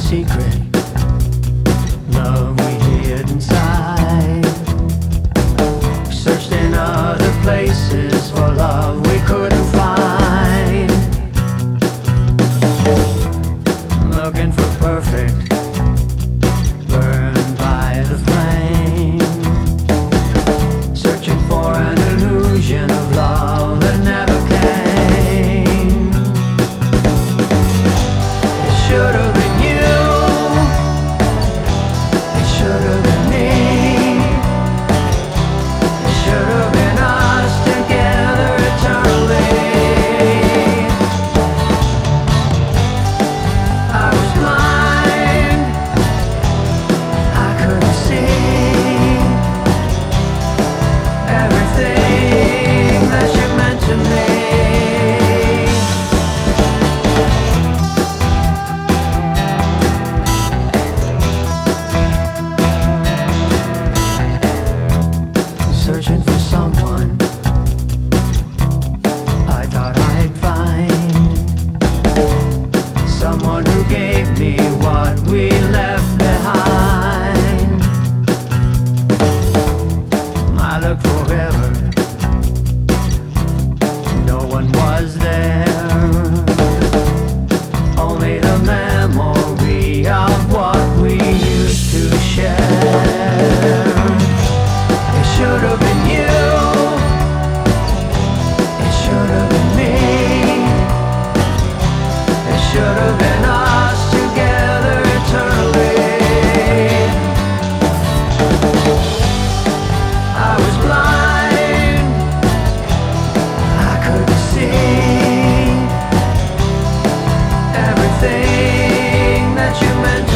secret love we hid inside. Searched in other places for love we couldn't find. Looking for perfect, burned by the flame. Searching for an illusion of love that never came. It should have been you. It should have been me. It should have been us together eternally. I was blind. I couldn't see everything that you meant to me. Searching for someone I thought I'd find, someone who gave me what we left behind. I looked forever, no one was there, only the memory of what we used to share. It should have been you. It should have been me. It should have been us together eternally. I was blind. I couldn't see everything that you meant